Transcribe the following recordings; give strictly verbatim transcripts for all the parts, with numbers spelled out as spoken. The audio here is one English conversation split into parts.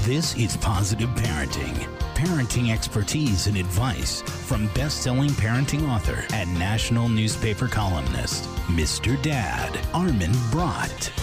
This is Positive Parenting. Parenting expertise and advice from best-selling parenting author and national newspaper columnist, Mister Dad, Armin Brott.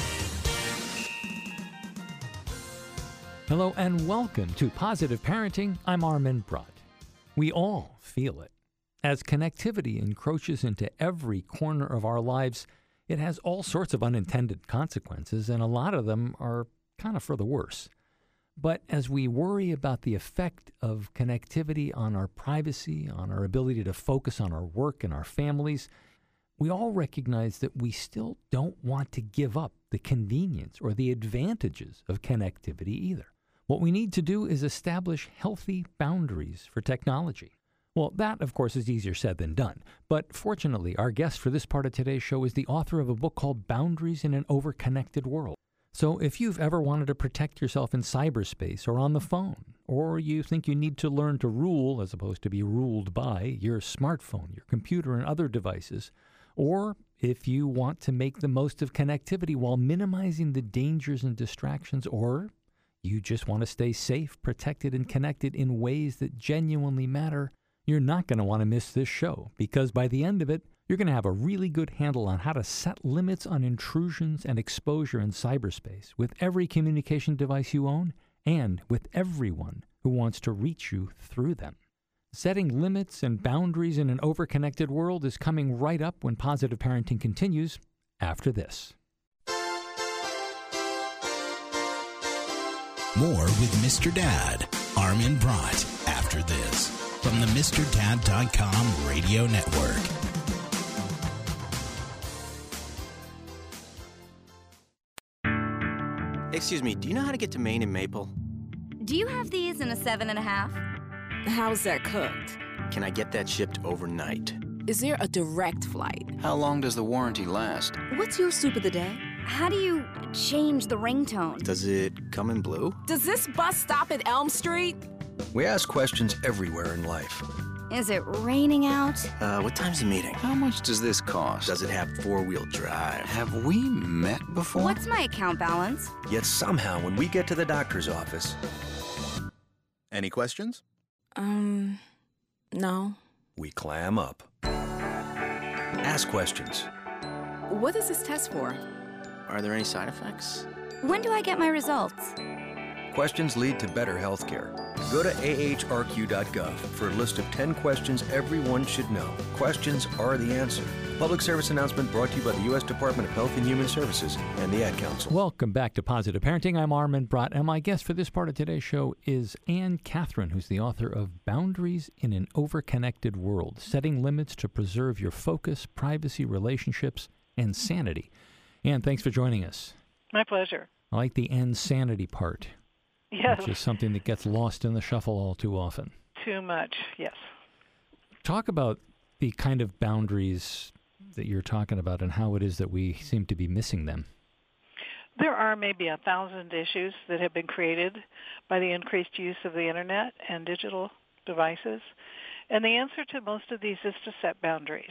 Hello and welcome to Positive Parenting. I'm Armin Brott. We all feel it. As connectivity encroaches into every corner of our lives, it has all sorts of unintended consequences, and a lot of them are kind of for the worse. But as we worry about the effect of connectivity on our privacy, on our ability to focus on our work and our families, we all recognize that we still don't want to give up the convenience or the advantages of connectivity either. What we need to do is establish healthy boundaries for technology. Well, that, of course, is easier said than done. But fortunately, our guest for this part of today's show is the author of a book called Boundaries in an Overconnected World. So if you've ever wanted to protect yourself in cyberspace or on the phone, or you think you need to learn to rule as opposed to be ruled by your smartphone, your computer, and other devices, or if you want to make the most of connectivity while minimizing the dangers and distractions, or you just want to stay safe, protected, and connected in ways that genuinely matter, you're not going to want to miss this show, because by the end of it, you're going to have a really good handle on how to set limits on intrusions and exposure in cyberspace with every communication device you own and with everyone who wants to reach you through them. Setting limits and boundaries in an overconnected world is coming right up when Positive Parenting continues after this. More with Mister Dad, Armin Brott, after this, from the Mister Dad dot com radio network. Excuse me, do you know how to get to Maine and Maple? Do you have these in a seven and a half? How's that cooked? Can I get that shipped overnight? Is there a direct flight? How long does the warranty last? What's your soup of the day? How do you change the ringtone? Does it come in blue? Does this bus stop at Elm Street? We ask questions everywhere in life. Is it raining out? Uh, what time's the meeting? How much does this cost? Does it have four-wheel drive? Have we met before? What's my account balance? Yet somehow, when we get to the doctor's office... Any questions? Um, no. We clam up. Ask questions. What is this test for? Are there any side effects? When do I get my results? Questions lead to better healthcare. Go to A H R Q dot gov for a list of ten questions everyone should know. Questions are the answer. Public service announcement brought to you by the U S Department of Health and Human Services and the Ad Council. Welcome back to Positive Parenting. I'm Armin Brott, and my guest for this part of today's show is Anne Catherine, who's the author of Boundaries in an Overconnected World, Setting Limits to Preserve Your Focus, Privacy, Relationships, and Sanity. Anne, thanks for joining us. My pleasure. I like the and sanity part. Yes. Which is something that gets lost in the shuffle all too often. Too much, yes. Talk about the kind of boundaries that you're talking about and how it is that we seem to be missing them. There are maybe a thousand issues that have been created by the increased use of the Internet and digital devices. And the answer to most of these is to set boundaries.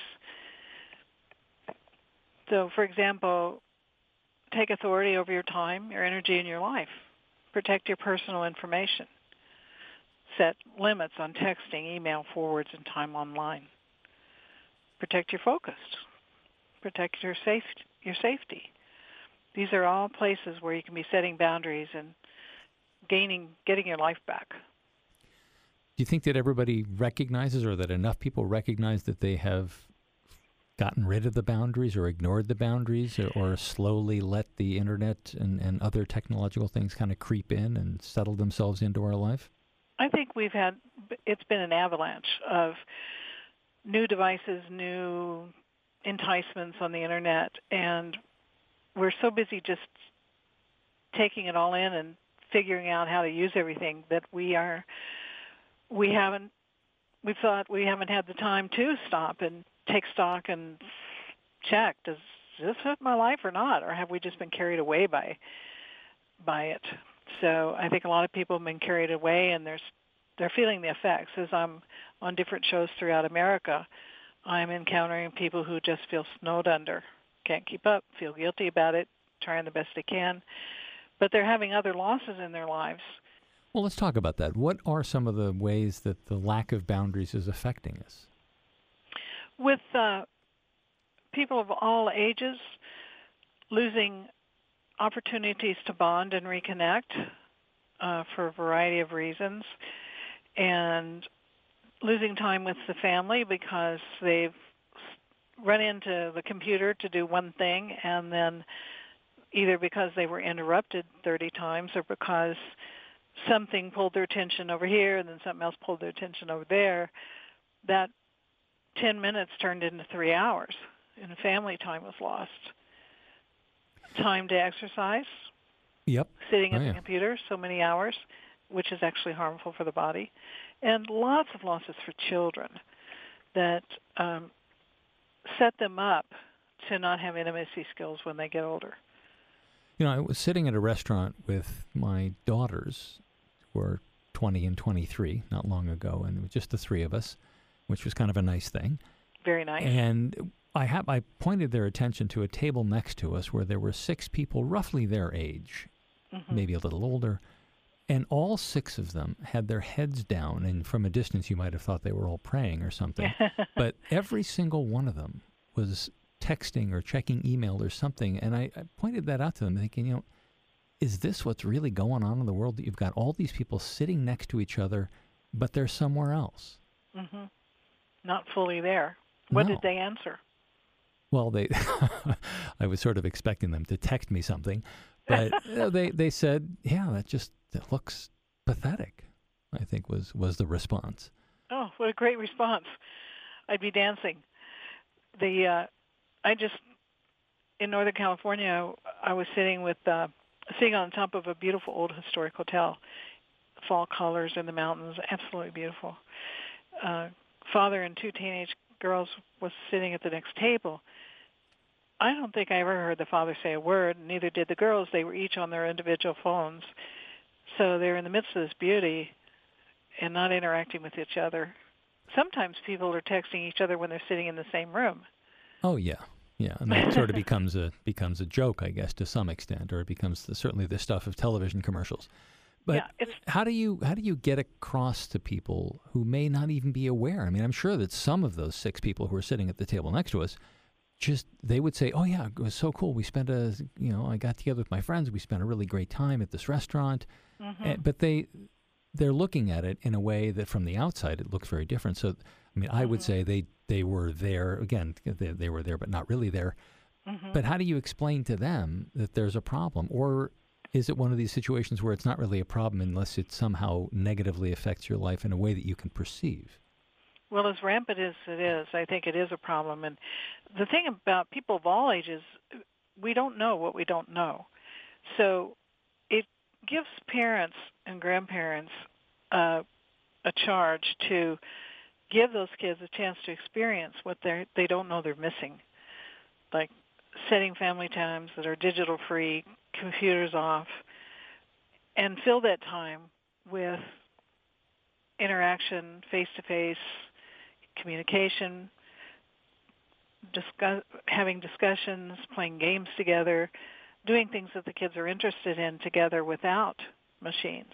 So, for example, take authority over your time, your energy, and your life. Protect your personal information. Set limits on texting, email, forwards, and time online. Protect your focus. Protect your safe, your safety. These are all places where you can be setting boundaries and gaining, getting your life back. Do you think that everybody recognizes, or that enough people recognize, that they have gotten rid of the boundaries or ignored the boundaries, or, or slowly let the internet and, and other technological things kind of creep in and settle themselves into our life? I think we've had, it's been an avalanche of new devices, new enticements on the internet, and we're so busy just taking it all in and figuring out how to use everything that we are, we haven't, we thought we haven't had the time to stop and take stock and check, does this fit my life or not? Or have we just been carried away by by it? So I think a lot of people have been carried away, and there's, they're feeling the effects. As I'm on different shows throughout America, I'm encountering people who just feel snowed under, can't keep up, feel guilty about it, trying the best they can. But they're having other losses in their lives Well, let's talk about that. What are some of the ways that the lack of boundaries is affecting us? With uh, people of all ages losing opportunities to bond and reconnect uh, for a variety of reasons, and losing time with the family because they've run into the computer to do one thing, and then either because they were interrupted thirty times or because something pulled their attention over here and then something else pulled their attention over there, that ten minutes turned into three hours and family time was lost. Time to exercise. Yep. Sitting at oh, the yeah. computer so many hours, which is actually harmful for the body. And lots of losses for children that um, set them up to not have intimacy skills when they get older. You know, I was sitting at a restaurant with my daughters, who were twenty and twenty-three, not long ago, and it was just the three of us, which was kind of a nice thing. Very nice. And I have I pointed their attention to a table next to us where there were six people roughly their age, mm-hmm. maybe a little older, and all six of them had their heads down, and from a distance you might have thought they were all praying or something. But every single one of them was texting or checking email or something, and I, I pointed that out to them thinking, you know, is this what's really going on in the world, that you've got all these people sitting next to each other, but they're somewhere else? Mm-hmm. Not fully there. What No. did they answer? Well, they, I was sort of expecting them to text me something, but you know, they, they said, yeah, that just that looks pathetic, I think was, was the response. Oh, what a great response. I'd be dancing. The uh, I just, in Northern California, I was sitting with, uh, sitting on top of a beautiful old historic hotel. Fall colors in the mountains, absolutely beautiful. Uh, father and two teenage girls was sitting at the next table. I don't think I ever heard the father say a word, and neither did the girls. They were each on their individual phones. So they're in the midst of this beauty and not interacting with each other. Sometimes people are texting each other when they're sitting in the same room. Oh, yeah. Yeah, and that sort of becomes a becomes a joke, I guess, to some extent, or it becomes the, certainly the stuff of television commercials. But yeah, it's, how do you how do you get across to people who may not even be aware? I mean, I'm sure that some of those six people who are sitting at the table next to us, just they would say, "Oh yeah, it was so cool. We spent a you know, I got together with my friends. We spent a really great time at this restaurant." mm-hmm. And, but they they're looking at it in a way that from the outside it looks very different. So, I mean, I mm-hmm. would say they they were there again. They, they were there, but not really there. Mm-hmm. But how do you explain to them that there's a problem? Or is it one of these situations where it's not really a problem unless it somehow negatively affects your life in a way that you can perceive? Well, as rampant as it is, I think it is a problem. And the thing about people of all ages, we don't know what we don't know. So it gives parents and grandparents uh, a charge to give those kids a chance to experience what they they don't know they're missing, like setting family times that are digital free, computers off, and fill that time with interaction, face-to-face communication, discuss, having discussions, playing games together, doing things that the kids are interested in together without machines.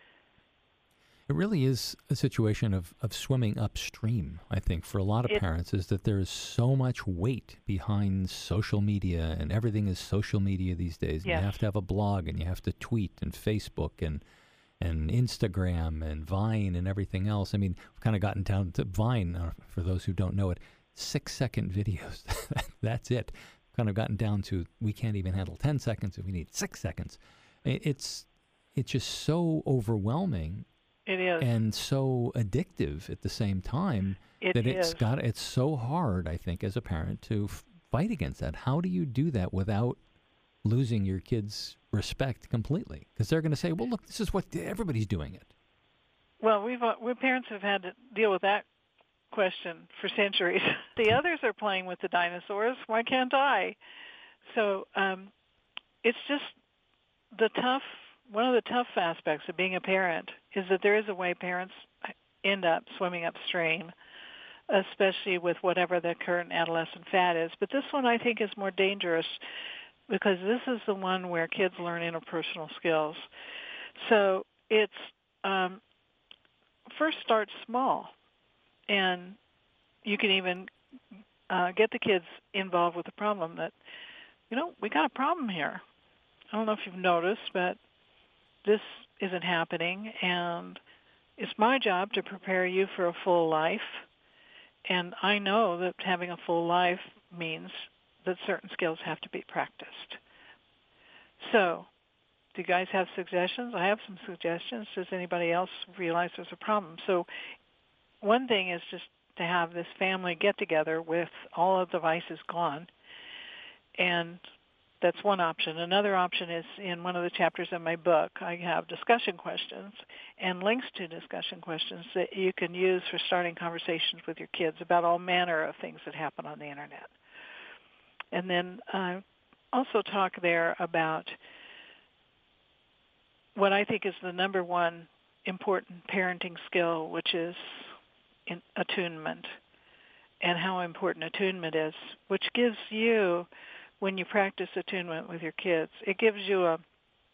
It really is a situation of, of swimming upstream, I think, for a lot of It, parents, is that there is so much weight behind social media, and everything is social media these days. And yes. you have to have a blog, and you have to tweet, and Facebook, and and Instagram, and Vine, and everything else. I mean, we've kind of gotten down to Vine, uh, for those who don't know it, six-second videos. That's it. Kind of gotten down to we can't even handle ten seconds if we need six seconds. It's, it's just so overwhelming. It is. And so addictive at the same time it that it's is. got it's so hard, I think, as a parent to f- fight against that. How do you do that without losing your kids' respect completely? Because they're going to say, "Well, look, this is what everybody's doing it." Well, we've uh, we parents have had to deal with that question for centuries. The others are playing with the dinosaurs. Why can't I? So um, it's just the tough. One of the tough aspects of being a parent is that there is a way parents end up swimming upstream, especially with whatever the current adolescent fad is. But this one I think is more dangerous because this is the one where kids learn interpersonal skills. So it's um, first start small, and you can even uh, get the kids involved with the problem that, you know, we got a problem here. I don't know if you've noticed, but this isn't happening, and it's my job to prepare you for a full life. And I know that having a full life means that certain skills have to be practiced. So, do you guys have suggestions? I have some suggestions. Does anybody else realize there's a problem? So, one thing is just to have this family get-together with all of the devices gone, and that's one option. Another option is in one of the chapters in my book, I have discussion questions and links to discussion questions that you can use for starting conversations with your kids about all manner of things that happen on the Internet. And then uh, also talk there about what I think is the number one important parenting skill, which is in attunement, and how important attunement is, which gives you, when you practice attunement with your kids, it gives you a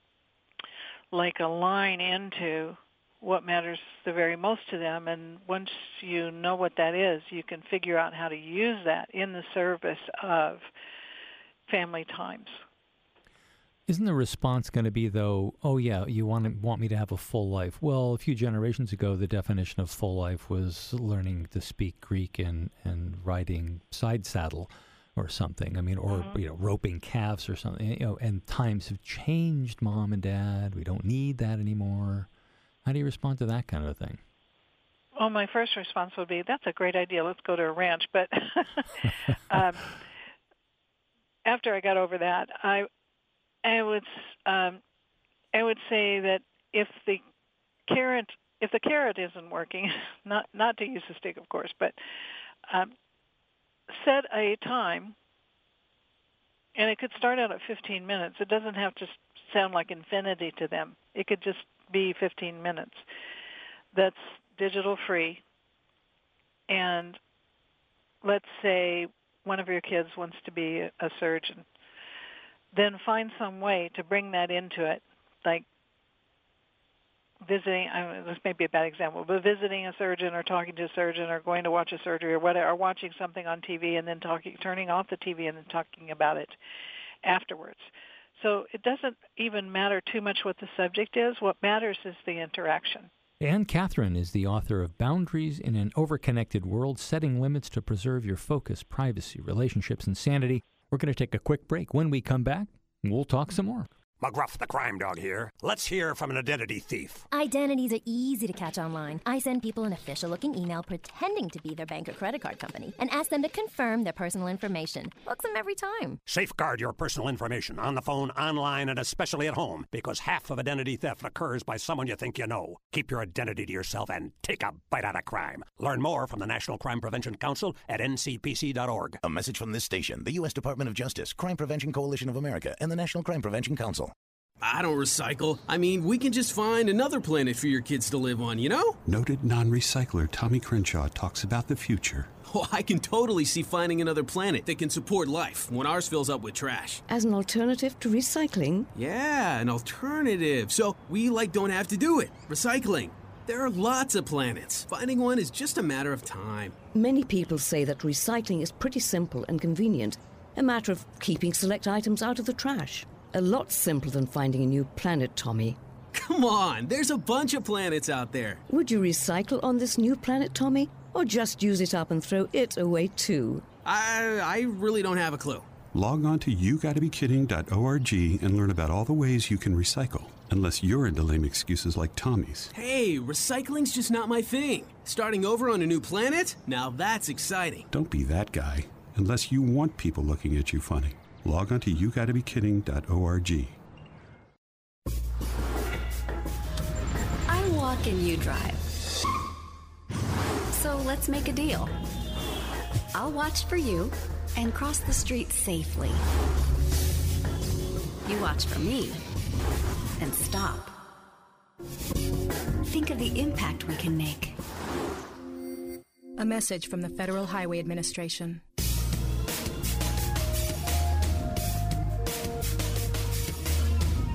like a line into what matters the very most to them, and once you know what that is, you can figure out how to use that in the service of family times. Isn't the response going to be, though, oh, yeah, you want to, want me to have a full life? Well, a few generations ago, the definition of full life was learning to speak Greek and, and riding side saddle or something. I mean, or, mm-hmm. you know, roping calves or something. You know, and times have changed, Mom and Dad. We don't need that anymore. How do you respond to that kind of thing? Well, my first response would be, that's a great idea. Let's go to a ranch. But um, after I got over that, I I would um, I would say that if the carrot if the carrot isn't working, not not to use the stick, of course, but um, set a time, and it could start out at fifteen minutes. It doesn't have to sound like infinity to them. It could just be fifteen minutes. That's digital free. And let's say one of your kids wants to be a surgeon. Then find some way to bring that into it, like visiting, I mean, this may be a bad example, but visiting a surgeon or talking to a surgeon or going to watch a surgery or whatever, or watching something on T V and then talking, turning off the T V and then talking about it afterwards. So it doesn't even matter too much what the subject is. What matters is the interaction. Anne Catherine is the author of Boundaries in an Overconnected World, Setting Limits to Preserve Your Focus, Privacy, Relationships, and Sanity. We're going to take a quick break. When we come back, we'll talk some more. McGruff the Crime Dog here. Let's hear from an identity thief. Identities are easy to catch online. I send people an official-looking email pretending to be their bank or credit card company and ask them to confirm their personal information. Books them every time. Safeguard your personal information on the phone, online, and especially at home, because half of identity theft occurs by someone you think you know. Keep your identity to yourself and take a bite out of crime. Learn more from the National Crime Prevention Council at N C P C dot org. A message from this station, the U S Department of Justice, Crime Prevention Coalition of America, and the National Crime Prevention Council. I don't recycle. I mean, we can just find another planet for your kids to live on, you know? Noted non-recycler Tommy Crenshaw talks about the future. Oh, I can totally see finding another planet that can support life when ours fills up with trash. As an alternative to recycling? Yeah, an alternative. So we, like, don't have to do it. Recycling. There are lots of planets. Finding one is just a matter of time. Many people say that recycling is pretty simple and convenient. A matter of keeping select items out of the trash. A lot simpler than finding a new planet, Tommy. Come on, there's a bunch of planets out there. Would you recycle on this new planet, Tommy? Or just use it up and throw it away too? I I really don't have a clue. Log on to you gotta be kidding dot org and learn about all the ways you can recycle. Unless you're into lame excuses like Tommy's. Hey, recycling's just not my thing. Starting over on a new planet? Now that's exciting. Don't be that guy. Unless you want people looking at you funny. Log on to you gotta be kidding dot org. I walk and you drive. So let's make a deal. I'll watch for you and cross the street safely. You watch for me and stop. Think of the impact we can make. A message from the Federal Highway Administration.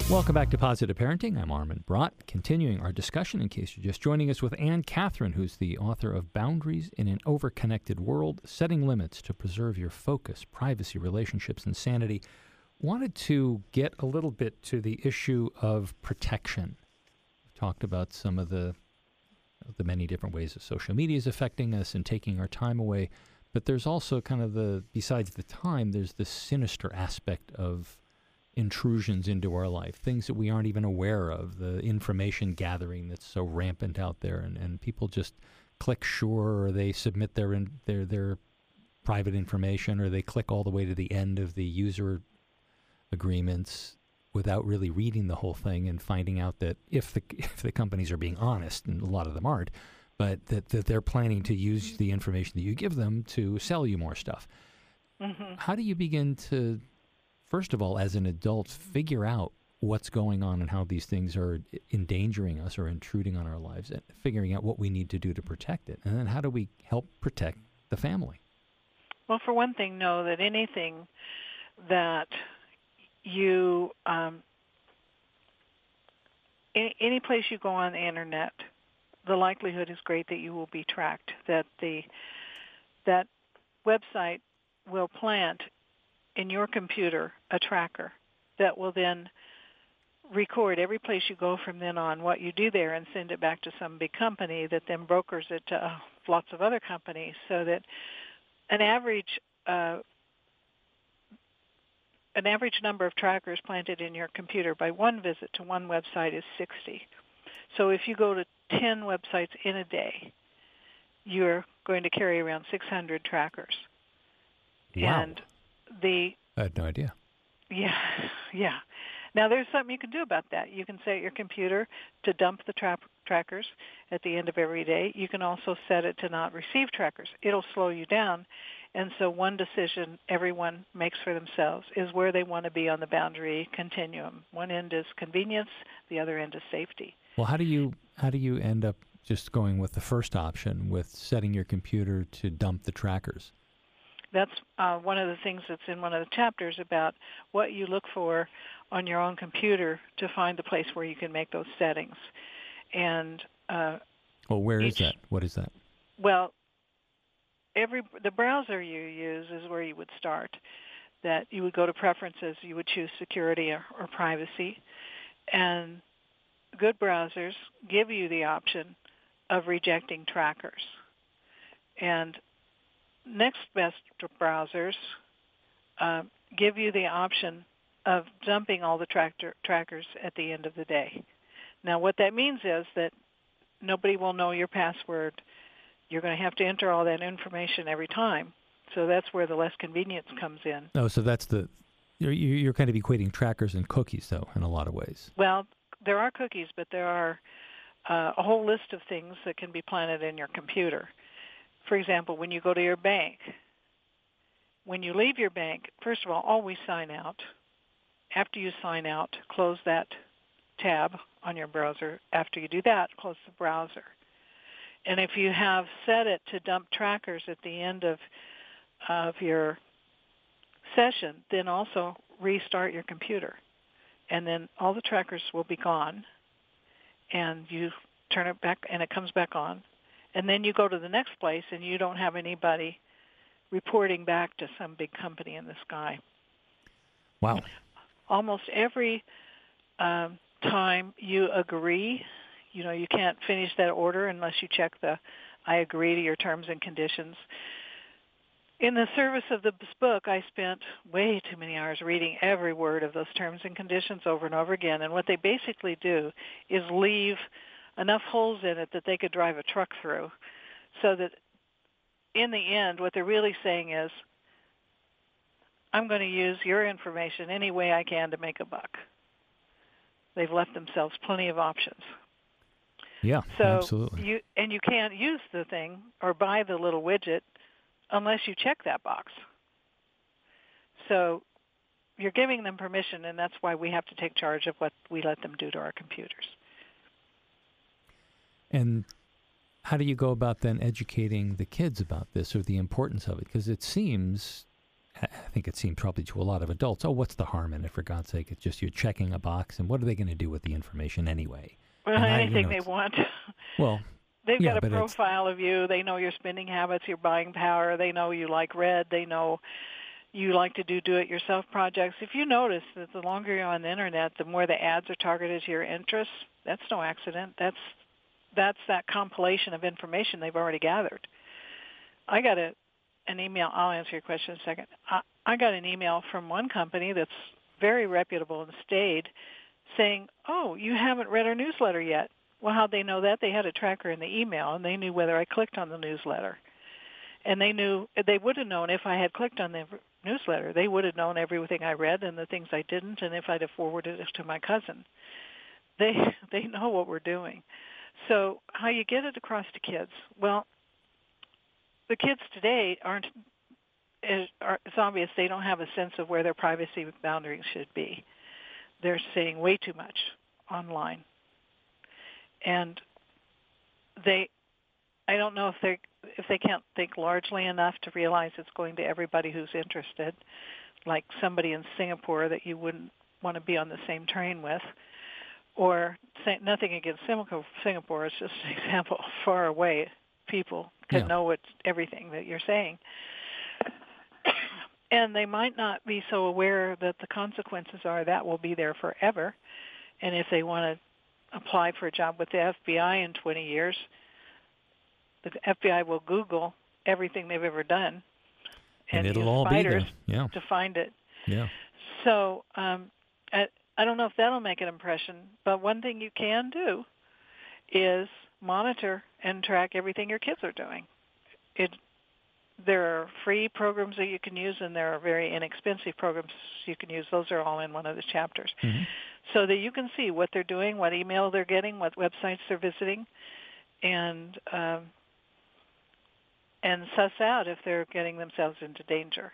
Welcome back to Positive Parenting. I'm Armin Brott, continuing our discussion in case you're just joining us with Anne Catherine, who's the author of Boundaries in an Overconnected World, Setting Limits to Preserve Your Focus, Privacy, Relationships, and Sanity. Wanted to get a little bit to the issue of protection. We talked about some of the, the many different ways that social media is affecting us and taking our time away, but there's also kind of the, besides the time, there's this sinister aspect of intrusions into our life, things that we aren't even aware of, the information gathering that's so rampant out there, and, and people just click sure, or they submit their in, their their private information, or they click all the way to the end of the user agreements without really reading the whole thing and finding out that if the if the companies are being honest, and a lot of them aren't, but that, that they're planning to use the information that you give them to sell you more stuff. Mm-hmm. How do you begin to, first of all, as an adult, figure out what's going on and how these things are endangering us or intruding on our lives, and figuring out what we need to do to protect it? And then how do we help protect the family? Well, for one thing, know that anything that you, um, any, any place you go on the internet, the likelihood is great that you will be tracked, that the that website will plant in your computer a tracker that will then record every place you go from then on, what you do there, and send it back to some big company that then brokers it to uh, lots of other companies, so that an average uh, an average number of trackers planted in your computer by one visit to one website is sixty. So if you go to ten websites in a day, you're going to carry around six hundred trackers. Wow. And the I had no idea. Yeah, yeah. Now, there's something you can do about that. You can set your computer to dump the tra- trackers at the end of every day. You can also set it to not receive trackers. It'll slow you down. And so one decision everyone makes for themselves is where they want to be on the boundary continuum. One end is convenience, the other end is safety. Well, how do you how do you end up just going with the first option, with setting your computer to dump the trackers? That's uh, one of the things that's in one of the chapters about what you look for on your own computer to find the place where you can make those settings. And uh, well, where each, is that? What is that? Well, every the browser you use is where you would start. That you would go to preferences, you would choose security or, or privacy, and good browsers give you the option of rejecting trackers. And next best browsers uh, give you the option of dumping all the tractor, trackers at the end of the day. Now, what that means is that nobody will know your password. You're going to have to enter all that information every time. So that's where the less convenience comes in. Oh, so that's the you're, you're kind of equating trackers and cookies, though, in a lot of ways. Well, there are cookies, but there are uh, a whole list of things that can be planted in your computer. For example, when you go to your bank, when you leave your bank, first of all, always sign out. After you sign out, close that tab on your browser. After you do that, close the browser. And if you have set it to dump trackers at the end of of your session, then also restart your computer. And then all the trackers will be gone, and you turn it back, and it comes back on. And then you go to the next place, and you don't have anybody reporting back to some big company in the sky. Wow. Almost every um, time you agree, you know, you can't finish that order unless you check the I agree to your terms and conditions. In the service of this book, I spent way too many hours reading every word of those terms and conditions over and over again. And what they basically do is leave enough holes in it that they could drive a truck through, so that in the end, what they're really saying is, I'm going to use your information any way I can to make a buck. They've left themselves plenty of options. Yeah, so absolutely. You, and you can't use the thing or buy the little widget unless you check that box. So you're giving them permission, and that's why we have to take charge of what we let them do to our computers. And how do you go about then educating the kids about this, or the importance of it? Because it seems, I think it seems probably to a lot of adults, oh, what's the harm in it, for God's sake? It's just you're checking a box, and what are they going to do with the information anyway? Well, and anything I, you know, they want. Well, They've yeah, got a but it's- profile of you. They know your spending habits, your buying power. They know you like red. They know you like to do do-it-yourself projects. If you notice that the longer you're on the Internet, the more the ads are targeted to your interests, that's no accident. That's that's that compilation of information they've already gathered. I got a, an email. I'll answer your question in a second. I, I got an email from one company that's very reputable and stayed saying, oh, you haven't read our newsletter yet. Well, how'd they know that? They had a tracker in the email, and they knew whether I clicked on the newsletter. And they knew, they would have known if I had clicked on the newsletter. They would have known everything I read and the things I didn't, and if I'd have forwarded it to my cousin. They they know what we're doing. So how you get it across to kids? Well, the kids today aren't, it's obvious they don't have a sense of where their privacy boundaries should be. They're saying way too much online. And they, I don't know if they if they can't think largely enough to realize it's going to everybody who's interested, like somebody in Singapore that you wouldn't want to be on the same train with, or say, nothing against Singapore. It's just an example. Far away people can Yeah. know what everything that you're saying. And they might not be so aware that the consequences are that will be there forever. And if they want to apply for a job with the F B I in twenty years, the F B I will Google everything they've ever done And and, it'll use all be spiders there. Yeah. to find it. Yeah. So um, I, I don't know if that'll make an impression, but one thing you can do is monitor and track everything your kids are doing. It There are free programs that you can use, and there are very inexpensive programs you can use. Those are all in one of the chapters. Mm-hmm. So that you can see what they're doing, what email they're getting, what websites they're visiting, and um, and suss out if they're getting themselves into danger.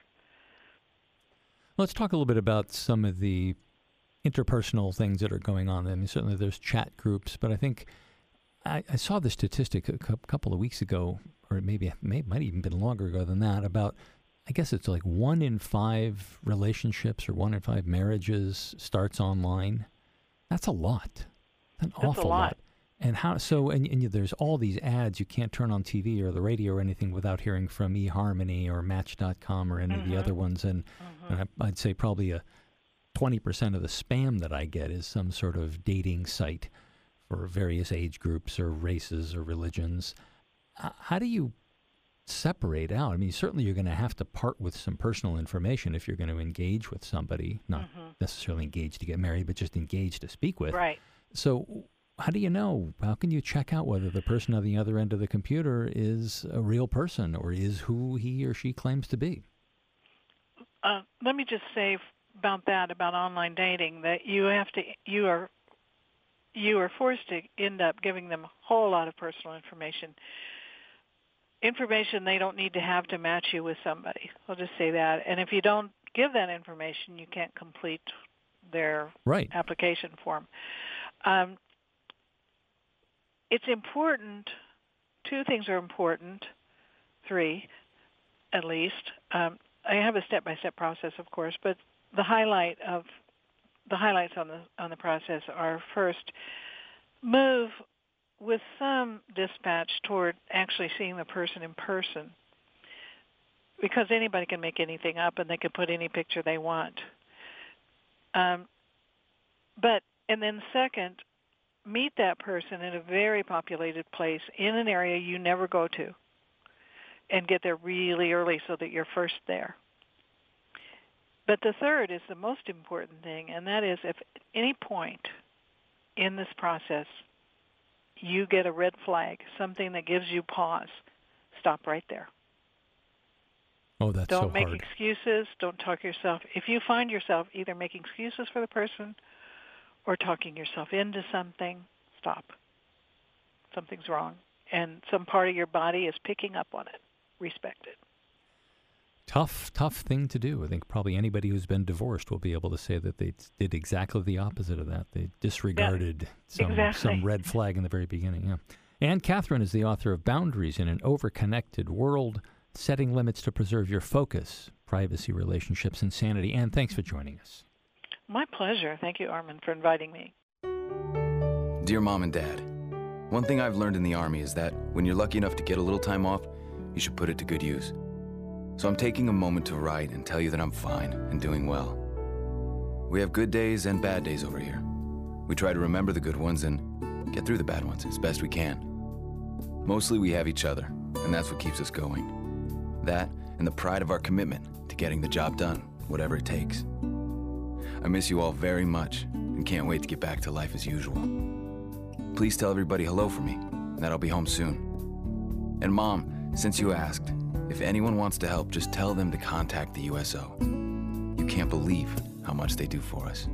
Let's talk a little bit about some of the interpersonal things that are going on. I mean, certainly there's chat groups, but I think I, I saw the statistic a cou- couple of weeks ago, or maybe it may, might even been longer ago than that, about, I guess it's like one in five relationships or one in five marriages starts online. That's a lot. An That's awful a lot. And how, so, and, and there's all these ads. You can't turn on T V or the radio or anything without hearing from eHarmony or Match dot com or any of the other ones. And, and I, I'd say probably a twenty percent of the spam that I get is some sort of dating site for various age groups or races or religions. Uh, how do you separate out? I mean, certainly you're going to have to part with some personal information if you're going to engage with somebody, not Mm-hmm. necessarily engage to get married, but just engage to speak with. Right. So how do you know? How can you check out whether the person on the other end of the computer is a real person or is who he or she claims to be? Uh, let me just say about that, about online dating, that you have to, you are, you are forced to end up giving them a whole lot of personal information. Information they don't need to have to match you with somebody. I'll just say that. And if you don't give that information, you can't complete their right. application form. Um, it's important, two things are important, three at least. Um, I have a step-by-step process, of course, but the highlight of the highlights on the on the process are, first, move with some dispatch toward actually seeing the person in person, because anybody can make anything up and they can put any picture they want. Um, but and then second, meet that person in a very populated place in an area you never go to, and get there really early so that you're first there. But the third is the most important thing, and that is if at any point in this process you get a red flag, something that gives you pause, stop right there. Oh, that's Don't so make hard. excuses. Don't talk yourself. If you find yourself either making excuses for the person or talking yourself into something, stop. Something's wrong. And some part of your body is picking up on it. Respect it. Tough, tough thing to do. I think probably anybody who's been divorced will be able to say that they did exactly the opposite of that. They disregarded Yeah, some, exactly. some red flag in the very beginning. Yeah. Anne Catherine is the author of Boundaries in an Overconnected World, Setting Limits to Preserve Your Focus, privacy, relationships, and sanity. Anne, thanks for joining us. My pleasure. Thank you, Armin, for inviting me. Dear Mom and Dad, one thing I've learned in the Army is that when you're lucky enough to get a little time off, you should put it to good use. So I'm taking a moment to write and tell you that I'm fine and doing well. We have good days and bad days over here. We try to remember the good ones and get through the bad ones as best we can. Mostly we have each other, and that's what keeps us going. That and the pride of our commitment to getting the job done, whatever it takes. I miss you all very much and can't wait to get back to life as usual. Please tell everybody hello for me, and that I'll be home soon. And Mom, since you asked, if anyone wants to help, just tell them to contact the U S O. You can't believe how much they do for us.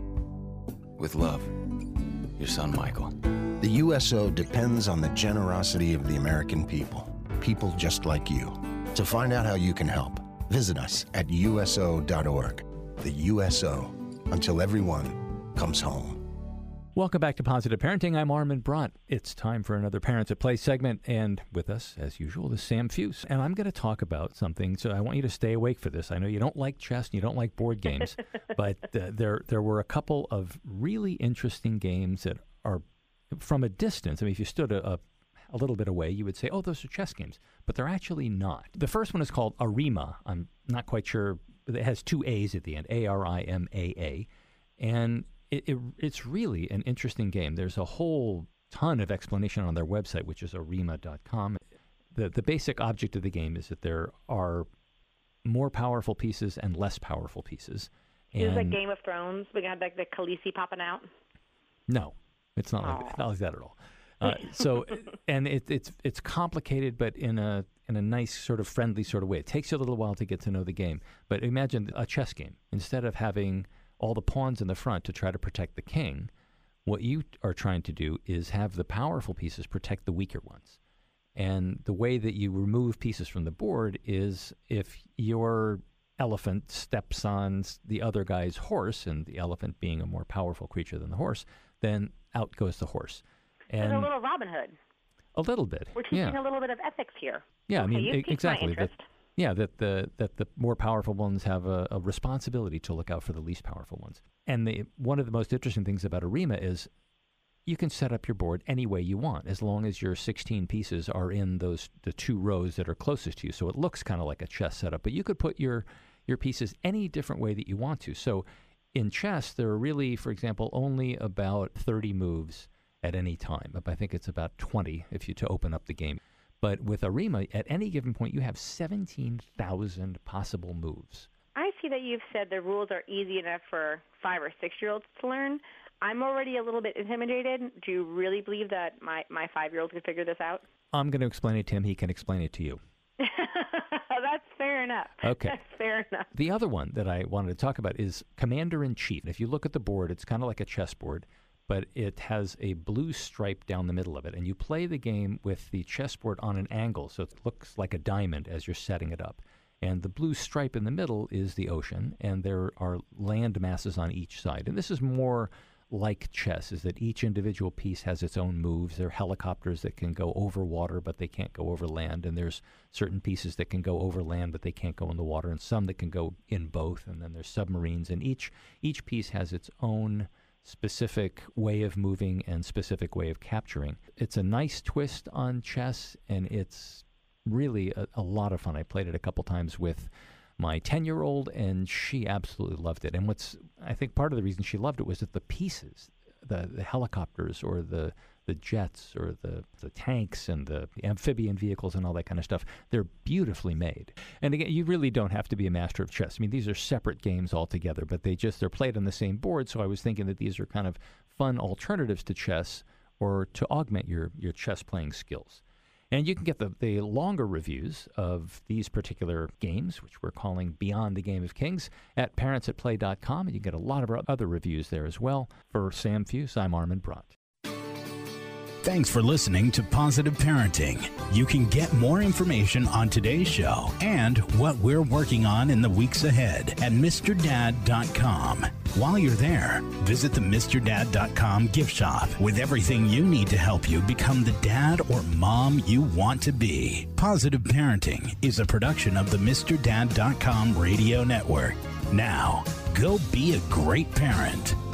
With love, your son, Michael. The U S O depends on the generosity of the American people, people just like you. To find out how you can help, visit us at U S O dot org. The U S O, until everyone comes home. Welcome back to Positive Parenting. I'm Armin Brott. It's time for another Parents at Play segment, and with us, as usual, is Sam Fuse. And I'm going to talk about something, so I want you to stay awake for this. I know you don't like chess and you don't like board games, but uh, there there were a couple of really interesting games that are from a distance. I mean, if you stood a, a, a little bit away, you would say, oh, those are chess games, but they're actually not. The first one is called Arima. I'm not quite sure. It has two A's at the end, A R I M A A, and It, it, it's really an interesting game. There's a whole ton of explanation on their website, which is arima dot com. The, the basic object of the game is that there are more powerful pieces and less powerful pieces. And is it like Game of Thrones? We got like the Khaleesi popping out? No, it's not, like, not like that at all. Uh, so, and it, it's it's complicated, but in a in a nice sort of friendly sort of way. It takes you a little while to get to know the game. But imagine a chess game. Instead of having all the pawns in the front to try to protect the king, what you are trying to do is have the powerful pieces protect the weaker ones. And the way that you remove pieces from the board is if your elephant steps on the other guy's horse, and the elephant being a more powerful creature than the horse, then out goes the horse. And a little Robin Hood. A little bit. We're teaching yeah. a little bit of ethics here. Yeah, okay, I mean, you e- exactly. My interest. That, Yeah, that the that the more powerful ones have a, a responsibility to look out for the least powerful ones. And the, one of the most interesting things about Arima is you can set up your board any way you want, as long as your sixteen pieces are in those the two rows that are closest to you. So it looks kind of like a chess setup, but you could put your your pieces any different way that you want to. So in chess, there are really, for example, only about thirty moves at any time. I think it's about twenty if you to open up the game. But with Arima, at any given point, you have seventeen thousand possible moves. I see that you've said the rules are easy enough for five or six-year-olds to learn. I'm already a little bit intimidated. Do you really believe that my, my five-year-old can figure this out? I'm going to explain it to him. He can explain it to you. That's fair enough. Okay. That's fair enough. The other one that I wanted to talk about is Commander-in-Chief. If you look at the board, it's kind of like a chessboard, but it has a blue stripe down the middle of it. And you play the game with the chessboard on an angle, so it looks like a diamond as you're setting it up. And the blue stripe in the middle is the ocean, and there are land masses on each side. And this is more like chess, is that each individual piece has its own moves. There are helicopters that can go over water, but they can't go over land. And there's certain pieces that can go over land, but they can't go in the water, and some that can go in both. And then there's submarines. And each each piece has its own specific way of moving and specific way of capturing. It's a nice twist on chess, and it's really a, a lot of fun. I played it a couple times with my ten-year-old, and she absolutely loved it. And what's, I think part of the reason she loved it was that the pieces, the, the helicopters or the the jets or the, the tanks and the, the amphibian vehicles and all that kind of stuff, they're beautifully made. And again, you really don't have to be a master of chess. I mean, these are separate games altogether, but they just, they're played on the same board. So I was thinking that these are kind of fun alternatives to chess or to augment your, your chess playing skills. And you can get the, the longer reviews of these particular games, which we're calling Beyond the Game of Kings, at parents at play dot com. And you can get a lot of other reviews there as well. For Sam Fuse, I'm Armin Brott. Thanks for listening to Positive Parenting. You can get more information on today's show and what we're working on in the weeks ahead at Mister Dad dot com. While you're there, visit the Mister Dad dot com gift shop with everything you need to help you become the dad or mom you want to be. Positive Parenting is a production of the Mister Dad dot com radio network. Now, go be a great parent.